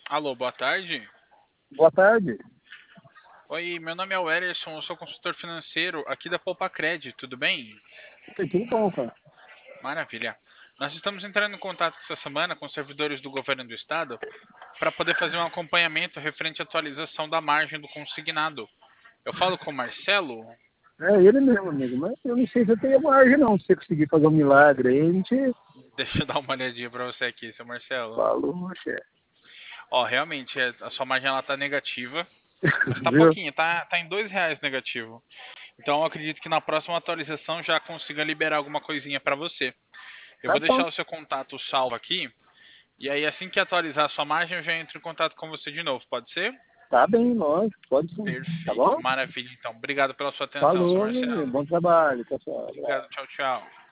Alô, boa tarde. Boa tarde. Oi, meu nome é Wellerson, eu sou consultor financeiro aqui da Poupa-Cred, tudo bem? Tudo bom, cara? Maravilha. Nós estamos entrando em contato essa semana com os servidores do governo do estado para poder fazer um acompanhamento referente à atualização da margem do consignado. Eu falo com o Marcelo? É ele mesmo, amigo. Mas eu não sei se eu tenho margem, não. Se você conseguir fazer um milagre aí, a gente Deixa eu dar uma olhadinha para você aqui, seu Marcelo. falou, chefe. Ó, realmente, a sua margem ela tá negativa, mas tá Viu? pouquinho, tá em R$ 2 negativo. Então eu acredito que na próxima atualização já consiga liberar alguma coisinha para você. Eu Tá vou bom. deixar o seu contato salvo aqui. E aí, assim que atualizar a sua margem, eu já entro em contato com você de novo. Pode ser? Tá bem, lógico. Pode sim. Tá Perfeito. bom? Maravilha, então. Obrigado pela sua atenção, seu Falou, meu amigo. Marcelo. Bom trabalho. Tchau, tchau. Obrigado. Abraço. Tchau, tchau.